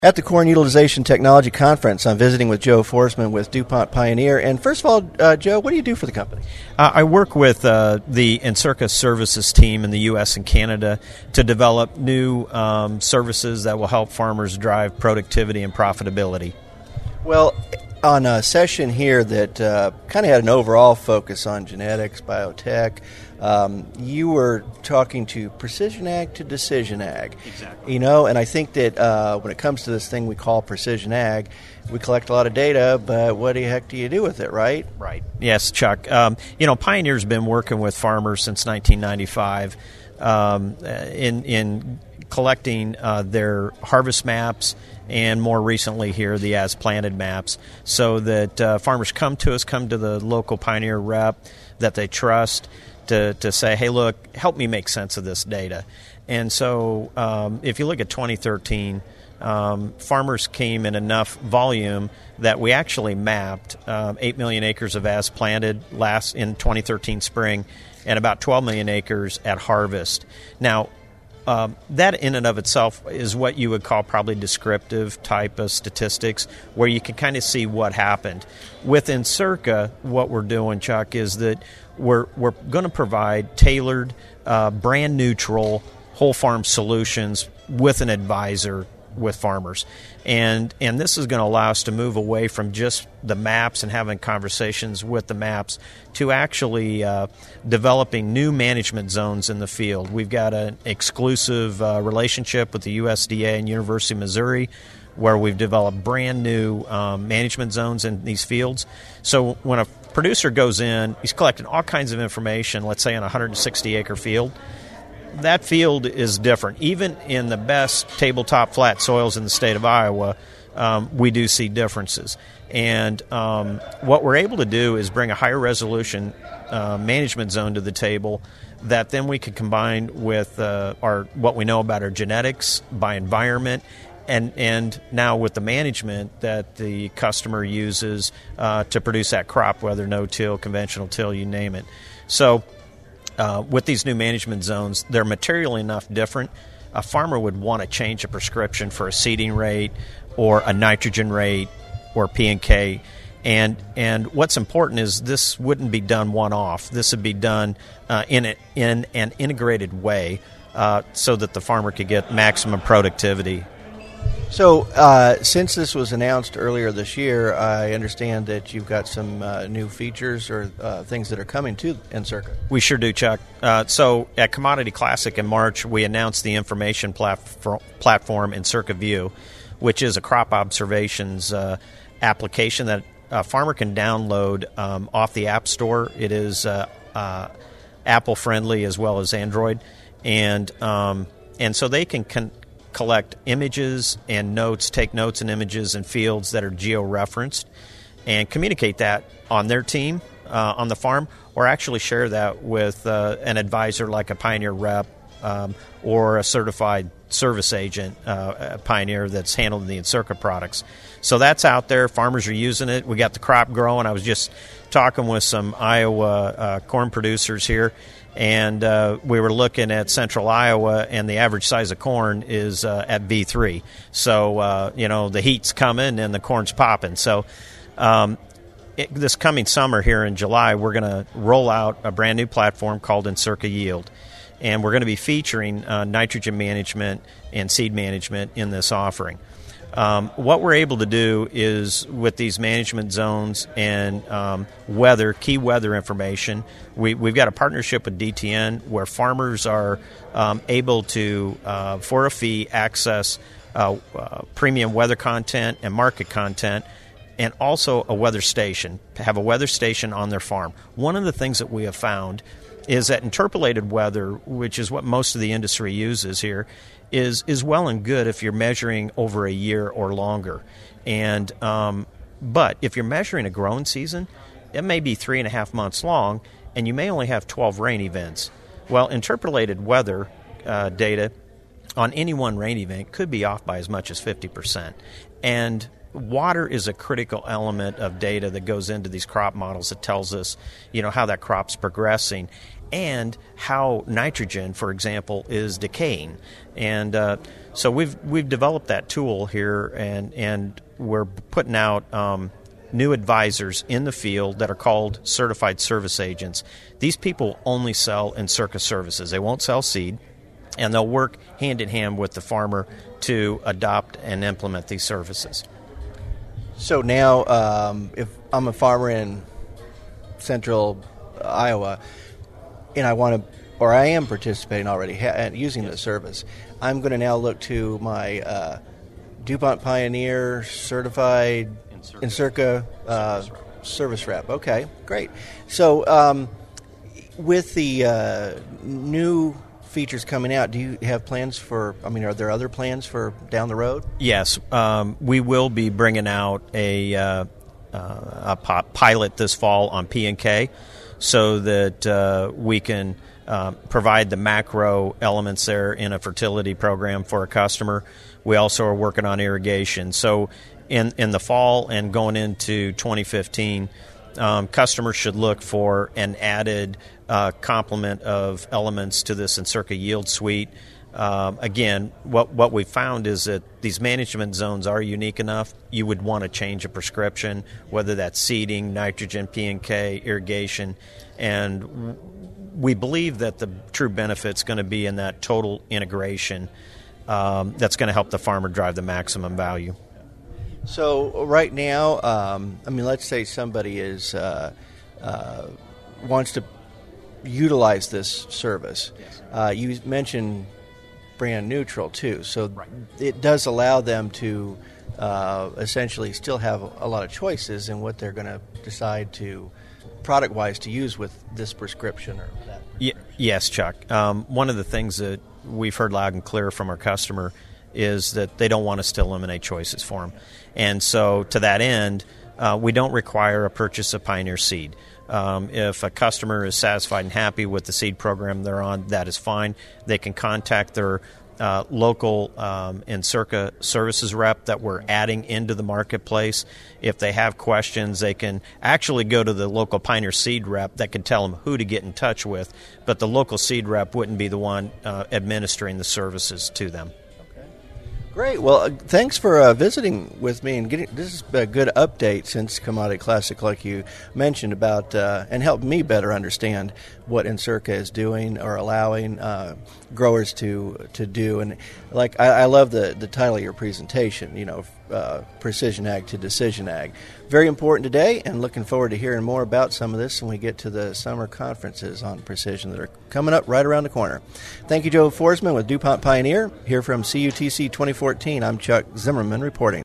At the Corn Utilization Technology Conference, I'm visiting with Joe Forsman with DuPont Pioneer. And first of all, Joe, what do you do for the company? I work with the Encirca Services team in the U.S. and Canada to develop new services that will help farmers drive productivity and profitability. Well, on a session here that kind of had an overall focus on genetics, biotech, you were talking to precision ag to decision ag. Exactly. You know, and I think that when it comes to this thing we call precision ag, we collect a lot of data, but what the heck do you do with it, right? Right. Yes, Chuck. Pioneer's been working with farmers since 1995 in collecting their harvest maps, and more recently here, the as-planted maps, so that farmers come to the local Pioneer rep that they trust to say, hey, look, help me make sense of this data. And so if you look at 2013, farmers came in enough volume that we actually mapped 8 million acres of as-planted in 2013 spring and about 12 million acres at harvest. Now, that in and of itself is what you would call probably descriptive type of statistics, where you can kind of see what happened. With Encirca, what we're doing, Chuck, is that we're going to provide tailored, brand neutral, whole farm solutions with an advisor with farmers. And this is going to allow us to move away from just the maps and having conversations with the maps to actually developing new management zones in the field. We've got an exclusive relationship with the USDA and University of Missouri, where we've developed brand new management zones in these fields. So when a producer goes in, he's collecting all kinds of information, let's say on a 160-acre field. That field is different. Even in the best tabletop flat soils in the state of Iowa, we do see differences. And what we're able to do is bring a higher resolution management zone to the table that then we can combine with what we know about our genetics by environment, and now with the management that the customer uses to produce that crop, whether no-till, conventional till, you name it. So with these new management zones, they're materially enough different. A farmer would want to change a prescription for a seeding rate or a nitrogen rate or P&K. And what's important is this wouldn't be done one-off. This would be done in an integrated way so that the farmer could get maximum productivity. So, since this was announced earlier this year, I understand that you've got some new features or things that are coming to Encirca. We sure do, Chuck. So, at Commodity Classic in March, we announced the information platform Encirca View, which is a crop observations application that a farmer can download off the App Store. It is Apple-friendly as well as Android. And so they can collect images and notes, take notes and images in fields that are geo-referenced, and communicate that on their team, on the farm, or actually share that with an advisor like a Pioneer rep or a certified service agent, a Pioneer that's handling the Encirca products. So that's out there. Farmers are using it. We got the crop growing. I was just talking with some Iowa corn producers here, and we were looking at central Iowa, and the average size of corn is at V3. So, the heat's coming and the corn's popping. So this coming summer here in July, we're going to roll out a brand new platform called Encirca Yield. And we're going to be featuring nitrogen management and seed management in this offering. What we're able to do is, with these management zones and key weather information, we've got a partnership with DTN where farmers are able to, for a fee, access premium weather content and market content, and also a weather station, to have a weather station on their farm. One of the things that we have found is that interpolated weather, which is what most of the industry uses here, is well and good if you're measuring over a year or longer. And but if you're measuring a growing season, it may be 3.5 months long, and you may only have 12 rain events. Well, interpolated weather data on any one rain event could be off by as much as 50%. And water is a critical element of data that goes into these crop models that tells us, how that crop's progressing and how nitrogen, for example, is decaying. And So we've developed that tool here, and we're putting out new advisors in the field that are called certified service agents. These people only sell Encirca services. They won't sell seed, and they'll work hand in hand with the farmer to adopt and implement these services. So now, if I'm a farmer in central Iowa, and I want to, or I am participating already using the service, I'm going to now look to my DuPont Pioneer certified Encirca service rep. Okay, great. So with the new features coming out, do you have plans for, are there other plans for down the road? Yes, we will be bringing out a pilot this fall on P&K so that we can provide the macro elements there in a fertility program for a customer. We also are working on irrigation. So in the fall and going into 2015, customers should look for an added complement of elements to this Encirca Yield Suite. Again, what we found is that these management zones are unique enough. You would want to change a prescription, whether that's seeding, nitrogen, P&K, irrigation, and we believe that the true benefit's going to be in that total integration that's going to help the farmer drive the maximum value. So right now, let's say somebody wants to utilize this service. Yes. You mentioned brand neutral too, so right. It does allow them to essentially still have a lot of choices in what they're going to decide to product-wise to use with this prescription or that prescription. Yes, Chuck. One of the things that we've heard loud and clear from our customer is that they don't want us to eliminate choices for them. And so to that end, we don't require a purchase of Pioneer seed. If a customer is satisfied and happy with the seed program they're on, that is fine. They can contact their local Encirca services rep that we're adding into the marketplace. If they have questions, they can actually go to the local Pioneer seed rep that can tell them who to get in touch with, but the local seed rep wouldn't be the one administering the services to them. Great. Well, thanks for visiting with me and this is a good update since Commodity Classic, like you mentioned, about and helped me better understand what Encirca is doing or allowing growers to do. And like I love the title of your presentation, Precision Ag to Decision Ag. Very important today, and looking forward to hearing more about some of this when we get to the summer conferences on precision that are coming up right around the corner. Thank you, Joe Forsman with DuPont Pioneer. Here from CUTC 2014, I'm Chuck Zimmerman reporting.